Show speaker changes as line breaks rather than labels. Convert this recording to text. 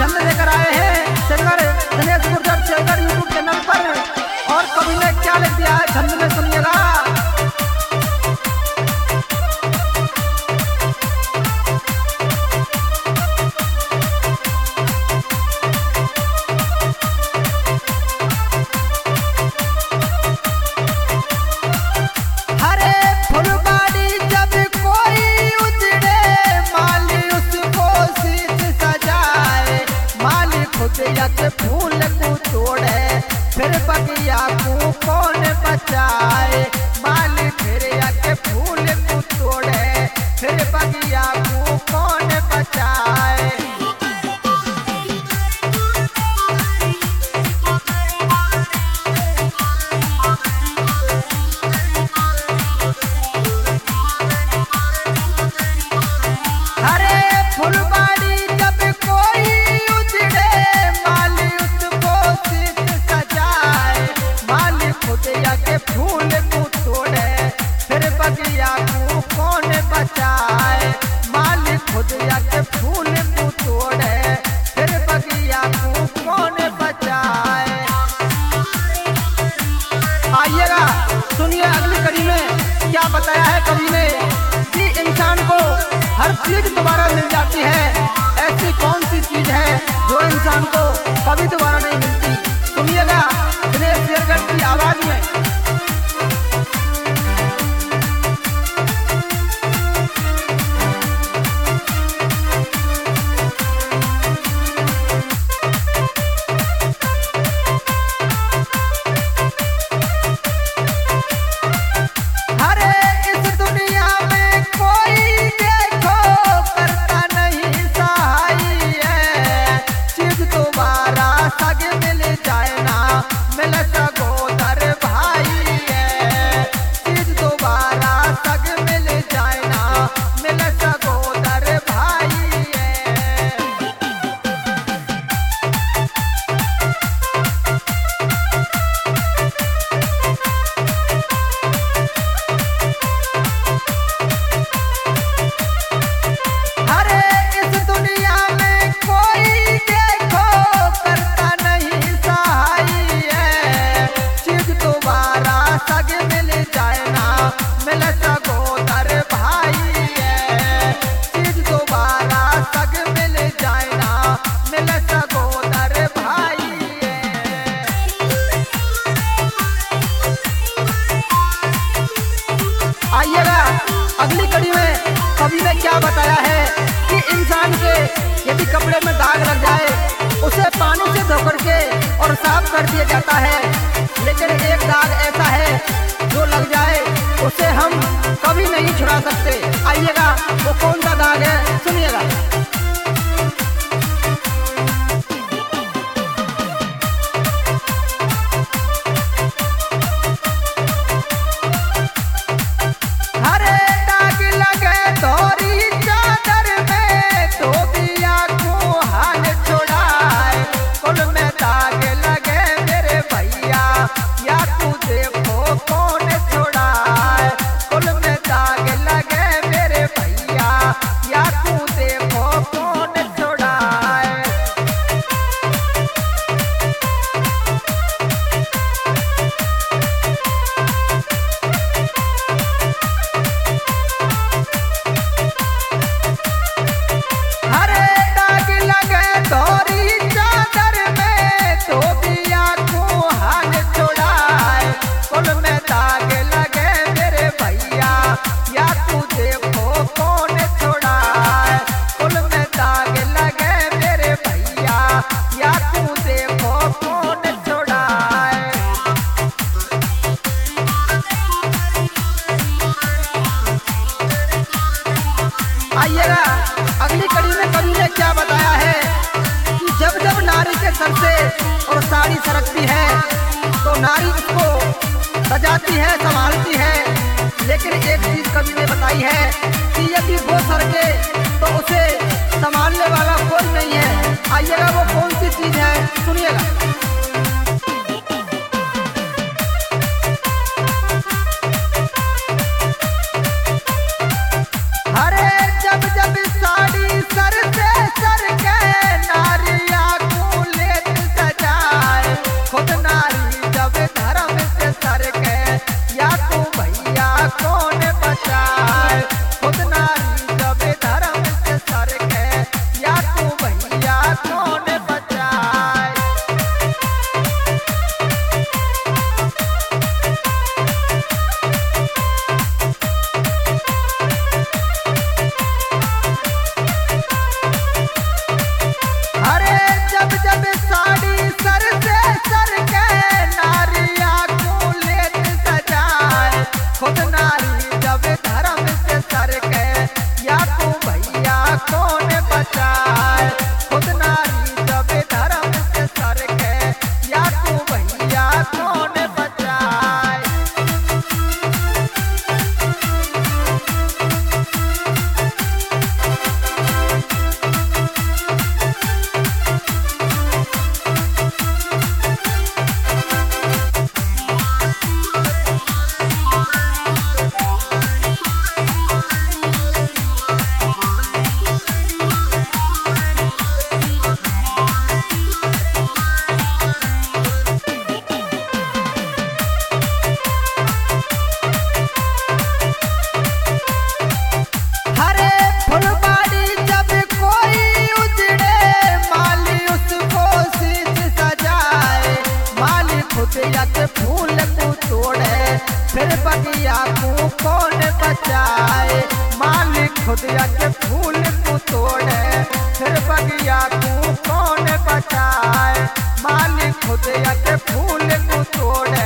छंद लेकर आए हैं singer Dinesh Gurjar Shekhar YouTube channel पर। और कवि ने क्या लिख दिया है छंद में सुनिएगा।
के फूल को तोड़े फिर बगिया को कौन बचाए। माली फिर के फूल को तोड़े फिर बगिया को कौन बचाए। अरे फुलवाड़ी जब कोई उजड़े माली उसको सीत सजाए। माली खुदिया के फूल को तोड़े फिर बगिया को कौन बचाए। माली खुदिया के फूल को तोड़े फिर बगिया को कौन बचाए।
आइएगा सुनिए अगली कड़ी में क्या बताया है कवि ने कि इंसान को हर चीज दोबारा मिल जाती है। ऐसी कौन सी चीज है जो इंसान को कभी दोबारा नहीं मिलती। सुनिएगा दिनेश शेखर की आवाज में। आइएगा अगली कड़ी में कवि ने क्या बताया है कि इंसान के यदि कपड़े में दाग लग जाए उसे पानी से धो करके और साफ कर दिया जाता है। लेकिन एक दाग ऐसा है जो लग जाए उसे हम कभी नहीं छुड़ा सकते। आइएगा वो कौन सा दाग है सुनिएगा। आइएगा अगली कड़ी में कवि ने क्या बताया है कि जब जब नारी के सर से और साड़ी सरकती है तो नारी उसको सजाती है संभालती है। लेकिन एक चीज कवि ने बताई है कि यदि वो सरके तो उसे संभालने वाला कोई नहीं है। आइएगा वो कौन सी चीज है सुनिएगा।
जब जब साड़ी सर से सर के नारिया खुदिया के फूल को तोड़े फिर बगिया को कौन बचाए। मालिक खुदिया के फूल को तोड़े फिर बगिया को कौन बचाए। मालिक खुदिया के फूल को तोड़े